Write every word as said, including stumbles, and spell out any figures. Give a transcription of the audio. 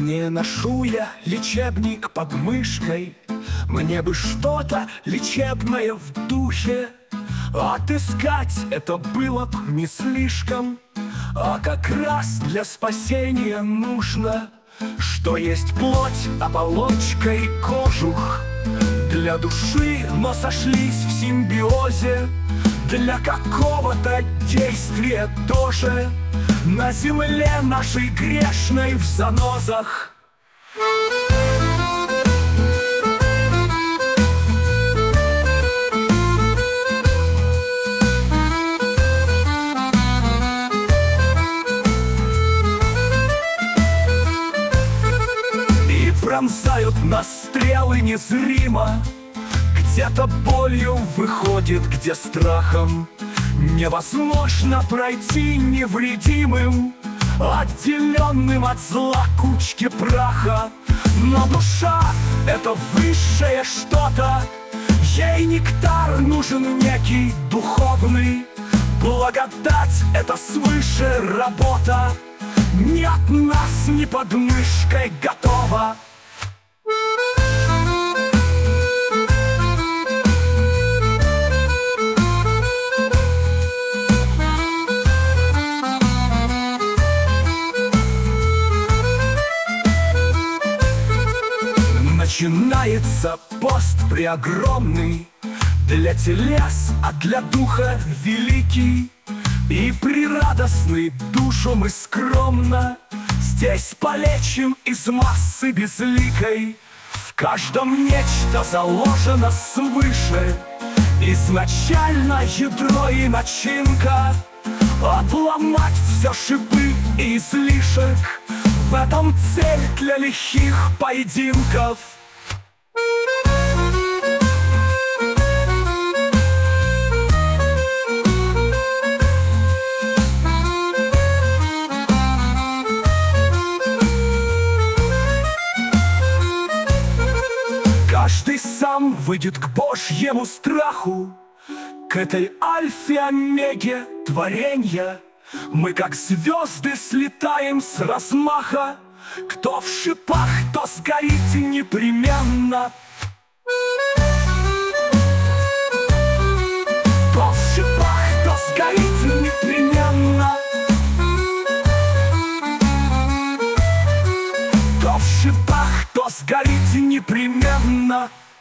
Не ношу я лечебник под мышкой, мне бы что-то лечебное в духе. Отыскать это было б не слишком, а как раз для спасения нужно, что есть плоть, оболочка и кожух. Для души, но сошлись в симбиозе, для какого-то действия тоже на земле нашей грешной в занозах. И пронзают нас стрелы незримо, где-то болью выходит, где страхом. Невозможно пройти невредимым, отделенным от зла кучки праха. Но душа — это высшее что-то, ей нектар нужен некий духовный. Благодать — это свыше работа, не от нас, ни под мышкой готова. Начинается пост преогромный, для телес, а для духа великий. И прирадостный душу мы скромно здесь полечим из массы безликой. В каждом нечто заложено свыше, изначально ядро и начинка. Обломать все шипы и излишек, в этом цель для лихих поединков. Каждый сам выйдет к Божьему страху, к этой альфе-омеге творенья. Мы, как звезды, слетаем с размаха, кто в шипах, то сгорит непременно. Кто в шипах, то сгорит непременно. Кто в шипах, то сгорит непременно.